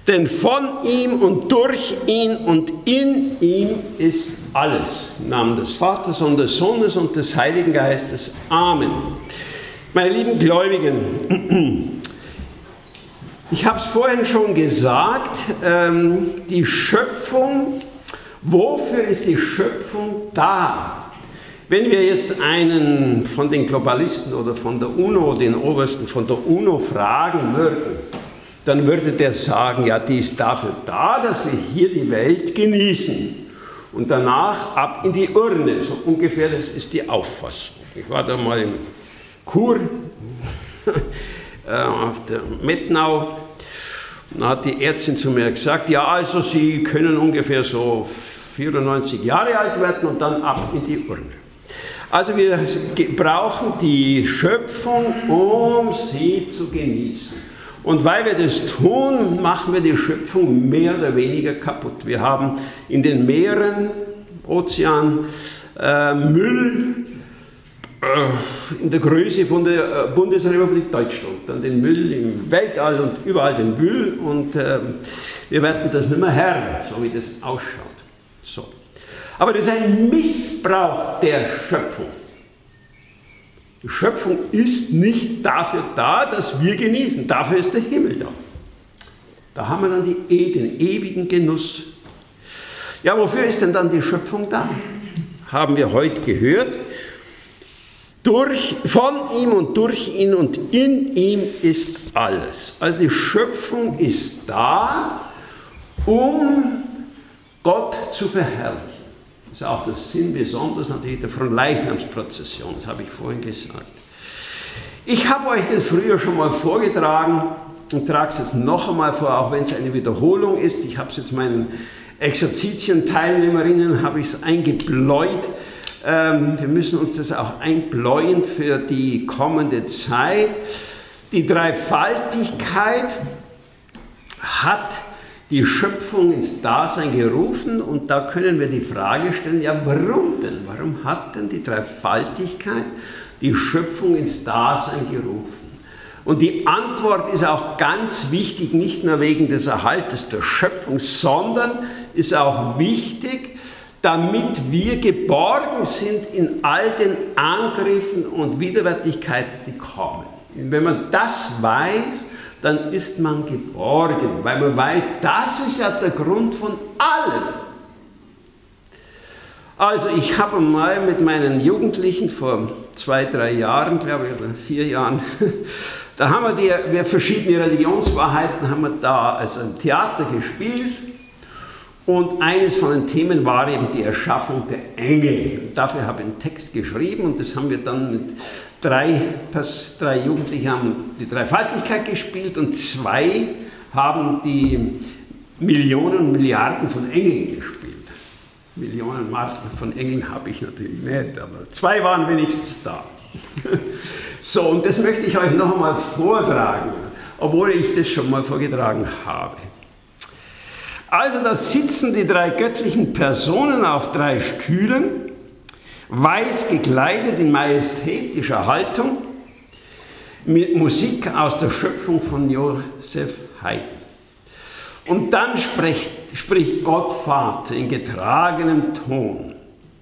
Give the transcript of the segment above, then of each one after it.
Denn von ihm und durch ihn und in ihm ist alles. Im Namen des Vaters und des Sohnes und des Heiligen Geistes. Amen. Meine lieben Gläubigen, ich habe es vorhin schon gesagt, die Schöpfung, wofür ist die Schöpfung da? Wenn wir jetzt einen von den Globalisten oder von der UNO, den Obersten von der UNO fragen würden, dann würde der sagen, ja, die ist dafür da, dass wir hier die Welt genießen und danach ab in die Urne. So ungefähr, das ist die Auffassung. Ich war da mal im Chur auf der Mettnau. Da hat die Ärztin zu mir gesagt, ja, also Sie können ungefähr so 94 Jahre alt werden und dann ab in die Urne. Also wir brauchen die Schöpfung, um sie zu genießen. Und weil wir das tun, machen wir die Schöpfung mehr oder weniger kaputt. Wir haben in den Meeren, Ozean, Müll in der Größe von der Bundesrepublik Deutschland. Dann den Müll im Weltall und überall den Müll. Und wir werden das nicht mehr Herr, so wie das ausschaut. So. Aber das ist ein Missbrauch der Schöpfung. Die Schöpfung ist nicht dafür da, dass wir genießen. Dafür ist der Himmel da. Da haben wir dann den ewigen Genuss. Ja, wofür ist denn dann die Schöpfung da? Haben wir heute gehört. Von ihm und durch ihn und in ihm ist alles. Also die Schöpfung ist da, um Gott zu verherrlichen. Das ist auch der Sinn besonders natürlich der Fronleichnamsprozession, das habe ich vorhin gesagt. Ich habe euch das früher schon mal vorgetragen und trage es jetzt noch einmal vor, auch wenn es eine Wiederholung ist. Ich habe es jetzt meinen Exerzitien-Teilnehmerinnen habe ich es eingebläut. Wir müssen uns das auch einbläuen für die kommende Zeit. Die Dreifaltigkeit hat die Schöpfung ins Dasein gerufen und da können wir die Frage stellen, ja warum denn? Warum hat denn die Dreifaltigkeit die Schöpfung ins Dasein gerufen? Und die Antwort ist auch ganz wichtig, nicht nur wegen des Erhaltes der Schöpfung, sondern ist auch wichtig, damit wir geborgen sind in all den Angriffen und Widerwärtigkeiten, die kommen. Und wenn man das weiß, dann ist man geborgen, weil man weiß, das ist ja der Grund von allem. Also ich habe mal mit meinen Jugendlichen vor 2-3 Jahren, glaube ich, oder 4 Jahren, da haben wir verschiedene Religionswahrheiten haben wir da also im Theater gespielt. Und eines von den Themen war eben die Erschaffung der Engel. Und dafür habe ich einen Text geschrieben und das haben wir dann mit 3 Jugendliche haben die Dreifaltigkeit gespielt und 2 haben die Millionen und Milliarden von Engeln gespielt. Millionen von Engeln habe ich natürlich nicht, aber 2 waren wenigstens da. So, und das möchte ich euch noch einmal vortragen, obwohl ich das schon mal vorgetragen habe. Also da sitzen die 3 göttlichen Personen auf 3 Stühlen, weiß gekleidet in majestätischer Haltung, mit Musik aus der Schöpfung von Joseph Haydn. Und dann spricht Gott Vater in getragenem Ton.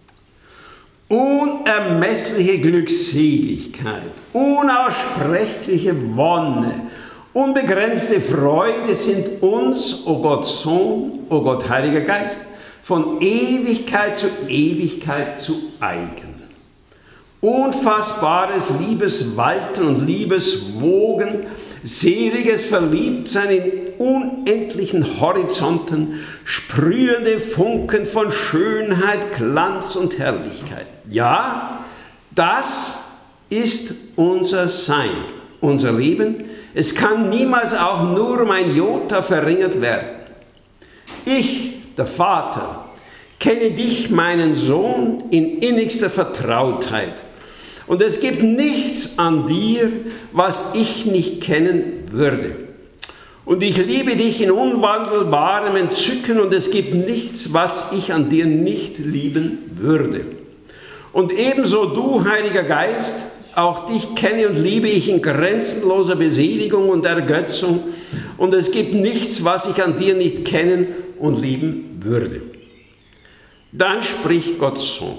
Unermessliche Glückseligkeit, unaussprechliche Wonne, unbegrenzte Freude sind uns, o Gott Sohn, o Gott Heiliger Geist, von Ewigkeit zu Ewigkeit zu eigen. Unfassbares Liebeswalten und Liebeswogen, seliges Verliebtsein in unendlichen Horizonten, sprühende Funken von Schönheit, Glanz und Herrlichkeit. Ja, das ist unser Sein, unser Leben. Es kann niemals auch nur um ein Jota verringert werden. Ich, der Vater, kenne dich, meinen Sohn, in innigster Vertrautheit. Und es gibt nichts an dir, was ich nicht kennen würde. Und ich liebe dich in unwandelbarem Entzücken und es gibt nichts, was ich an dir nicht lieben würde. Und ebenso du, Heiliger Geist, auch dich kenne und liebe ich in grenzenloser Beseligung und Ergötzung und es gibt nichts, was ich an dir nicht kennen und lieben würde. Dann spricht Gottes Sohn: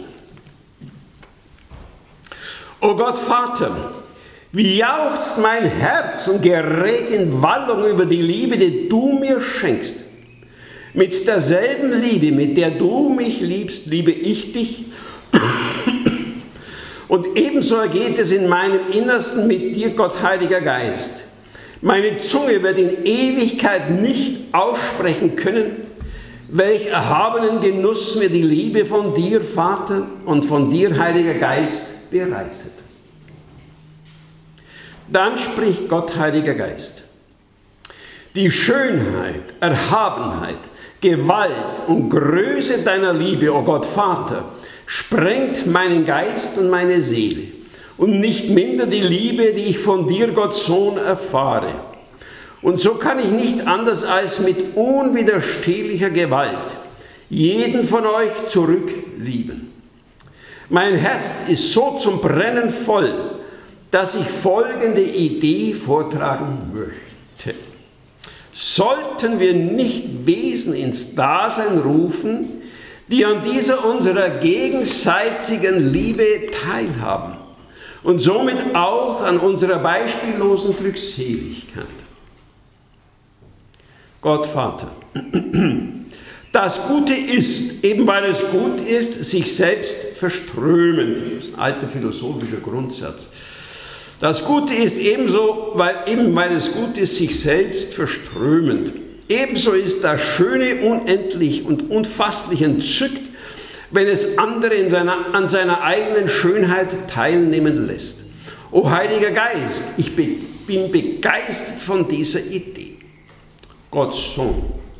O Gott Vater, wie jauchzt mein Herz und gerät in Wallung über die Liebe, die du mir schenkst. Mit derselben Liebe, mit der du mich liebst, liebe ich dich. Und ebenso ergeht es in meinem Innersten mit dir, Gott, Heiliger Geist. Meine Zunge wird in Ewigkeit nicht aussprechen können, welch erhabenen Genuss mir die Liebe von dir, Vater, und von dir, Heiliger Geist, bereitet. Dann spricht Gott, Heiliger Geist: Die Schönheit, Erhabenheit, Gewalt und Größe deiner Liebe, o Gott Vater, sprengt meinen Geist und meine Seele, und nicht minder die Liebe, die ich von dir, Gott Sohn, erfahre. Und so kann ich nicht anders als mit unwiderstehlicher Gewalt jeden von euch zurücklieben. Mein Herz ist so zum Brennen voll, dass ich folgende Idee vortragen möchte. Sollten wir nicht Wesen ins Dasein rufen, die an dieser unserer gegenseitigen Liebe teilhaben und somit auch an unserer beispiellosen Glückseligkeit? Gott Vater, das Gute ist, eben weil es gut ist, sich selbst verströmend. Das ist ein alter philosophischer Grundsatz. Das Gute ist ebenso, weil es gut ist, sich selbst verströmend. Ebenso ist das Schöne unendlich und unfasslich entzückt, wenn es andere an seiner eigenen Schönheit teilnehmen lässt. O Heiliger Geist, ich bin begeistert von dieser Idee. Gottes Sohn.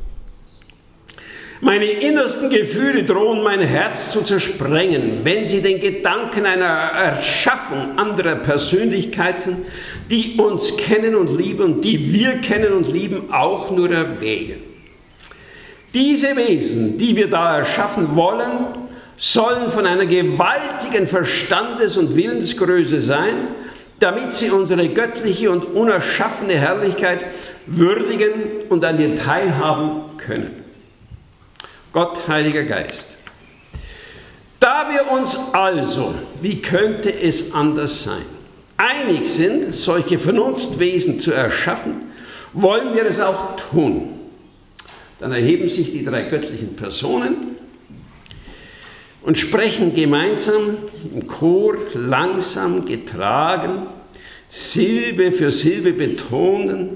Meine innersten Gefühle drohen mein Herz zu zersprengen, wenn sie den Gedanken einer Erschaffung anderer Persönlichkeiten, die uns kennen und lieben und die wir kennen und lieben, auch nur erwägen. Diese Wesen, die wir da erschaffen wollen, sollen von einer gewaltigen Verstandes- und Willensgröße sein, damit sie unsere göttliche und unerschaffene Herrlichkeit würdigen und an ihr teilhaben können. Gott, Heiliger Geist, da wir uns also, wie könnte es anders sein, einig sind, solche Vernunftwesen zu erschaffen, wollen wir es auch tun. Dann erheben sich die drei göttlichen Personen und sprechen gemeinsam im Chor, langsam, getragen, Silbe für Silbe betonend.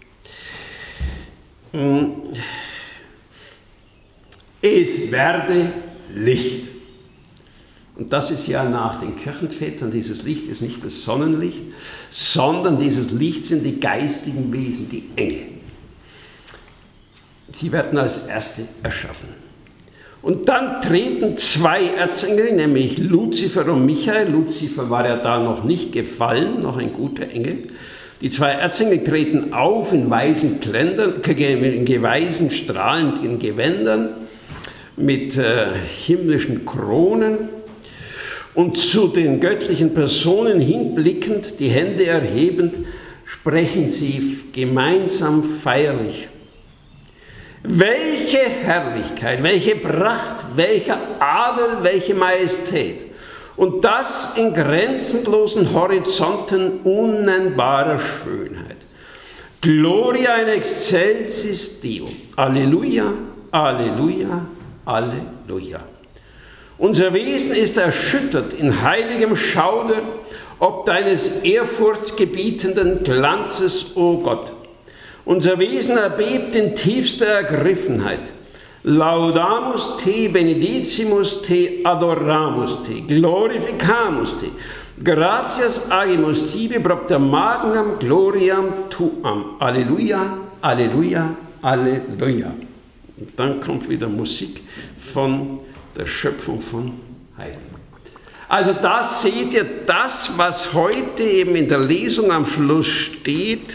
Es werde Licht. Und das ist ja nach den Kirchenvätern, dieses Licht ist nicht das Sonnenlicht, sondern dieses Licht sind die geistigen Wesen, die Engel. Sie werden als Erste erschaffen. Und dann treten zwei Erzengel, nämlich Luzifer und Michael. Luzifer war ja da noch nicht gefallen, noch ein guter Engel. Die zwei Erzengel treten auf in weißen Kleidern, in weißen strahlenden Gewändern, mit himmlischen Kronen, und zu den göttlichen Personen hinblickend, die Hände erhebend, sprechen sie gemeinsam feierlich: Welche Herrlichkeit, welche Pracht, welcher Adel, welche Majestät, und das in grenzenlosen Horizonten unnennbarer Schönheit. Gloria in excelsis Deo. Alleluia, Alleluia, Alleluia. Unser Wesen ist erschüttert in heiligem Schauder, ob deines ehrfurchtgebietenden Glanzes, o Gott. Unser Wesen erbebt in tiefster Ergriffenheit. Laudamus te, benedicimus te, adoramus te, glorificamus te, gratias agimus tibi propter magnam gloriam tuam. Alleluia, Alleluia, Alleluia. Und dann kommt wieder Musik von der Schöpfung von Heiden. Also da seht ihr das, was heute eben in der Lesung am Schluss steht.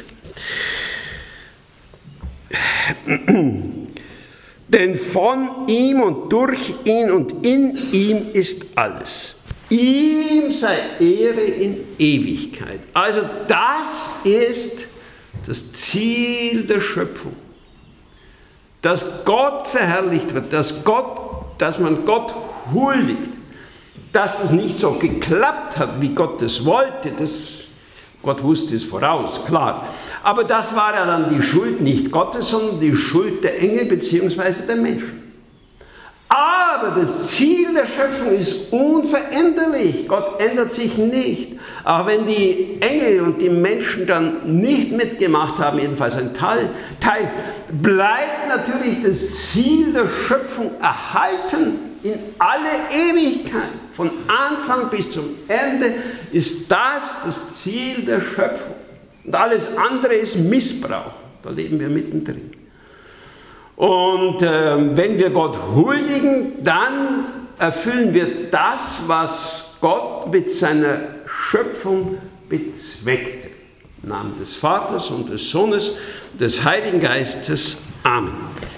Denn von ihm und durch ihn und in ihm ist alles. Ihm sei Ehre in Ewigkeit. Also das ist das Ziel der Schöpfung, dass Gott verherrlicht wird, dass man Gott huldigt, dass das nicht so geklappt hat, wie Gott es wollte, Gott wusste es voraus, klar. Aber das war ja dann die Schuld nicht Gottes, sondern die Schuld der Engel bzw. der Menschen. Aber das Ziel der Schöpfung ist unveränderlich. Gott ändert sich nicht. Auch wenn die Engel und die Menschen dann nicht mitgemacht haben, jedenfalls ein Teil, bleibt natürlich das Ziel der Schöpfung erhalten in alle Ewigkeit. Von Anfang bis zum Ende ist das Ziel der Schöpfung. Und alles andere ist Missbrauch. Da leben wir mittendrin. Und wenn wir Gott huldigen, dann erfüllen wir das, was Gott mit seiner Schöpfung bezweckte. Im Namen des Vaters und des Sohnes und des Heiligen Geistes. Amen.